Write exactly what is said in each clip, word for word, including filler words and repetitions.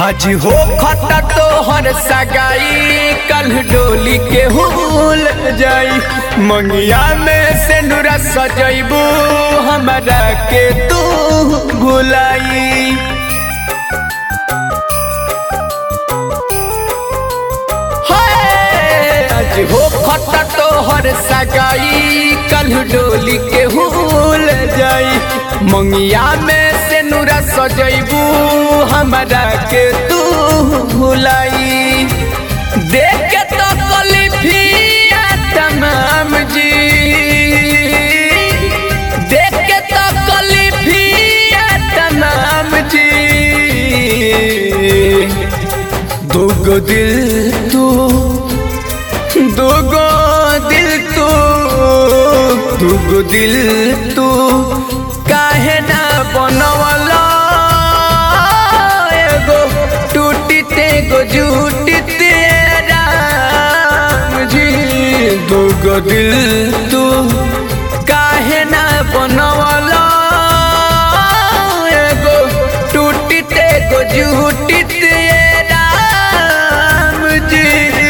आज हो खता तो हर सगाई कल डोली के हुल जाई मंगिया में से नूरा सजैबू हमरा के तू भुलाई। आज हो खता तो हर सगाई कल डोली के हुल जाई मंगिया में से नूरा सजैबू हमरा के तू भुलाई। देख के तो कलिफिया तमाम जी देख के तो कलिफिया तमाम जी दुगो दिल तू दुगो दिल तू दुगो दिल तू काहे ना बनवला एगो टूटी तेगो झूठी तेरा जी दुगो दिल तू काहे ना बनवला एगो टूटी तेगो झूठी तेरा जी।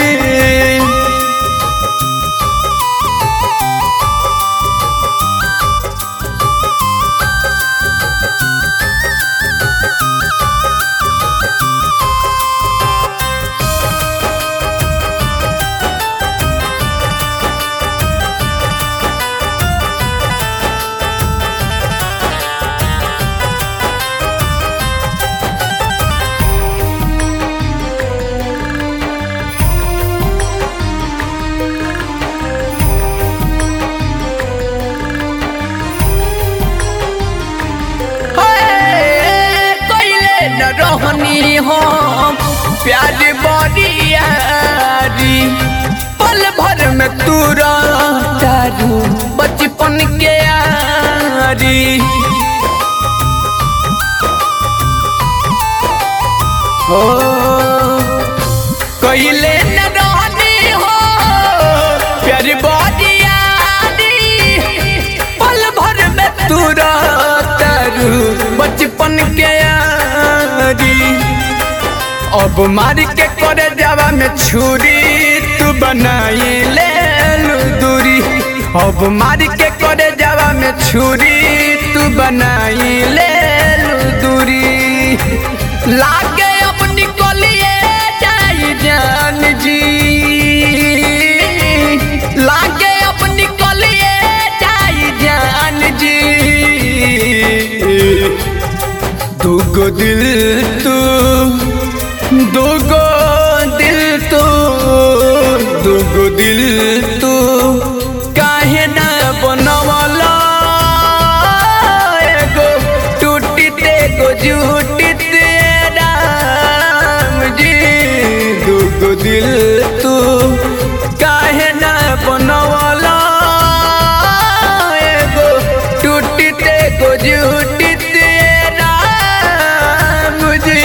रहनी हम प्यार बरियारी पल भर में तू रहू बचपन के यारी हो कइले न रहनी हो प्यार बरियारी पल भर में तू रहू बचपन के अब मार के करे जावा में छुरी तू बनाई ले दूरी अब मार के करे जावा में छुरी तू बनाई ले दूरी लागे अब निकलिए जाई जान जी लागे अब निकलिए जाई जान जी दुगो दिल तू दुगो दिल तू दुगो दिल तू काहे ना बनवला एगो टूटी तेगो झूठी तेरा जी दुगो दिल तू काहे ना बनवला एगो टूटी तेगो झूठी तेरा मुझे।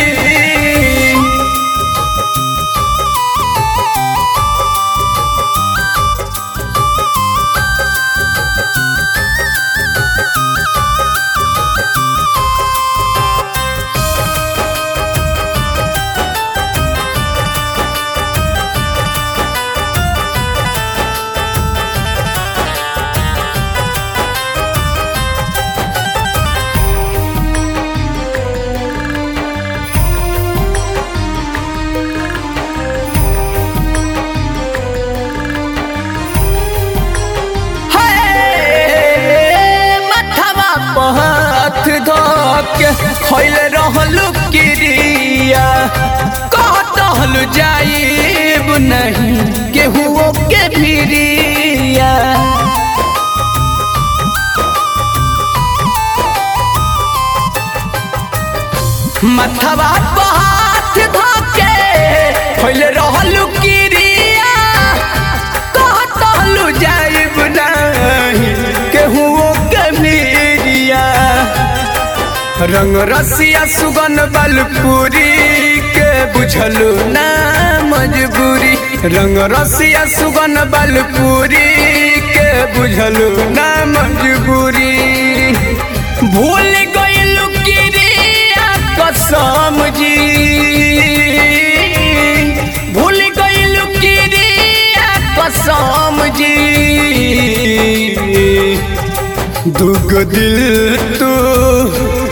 हाथ धोके खैल रहलू क्रिया कहल जाइब नहीं केहू के भिरिया मथवा पर हाथ धोके खैल रहलू क्रिया कहल जाइब नहीं केहू के भिरिया रंग रसिया सुगन बलपुरी के बुझलू ना मजबूरी रंग रसिया सुगन बलपुरी के बुझलू ना मजबूरी भूल गइलू क्रिया कसम जी। राम जी दुगो दिल तू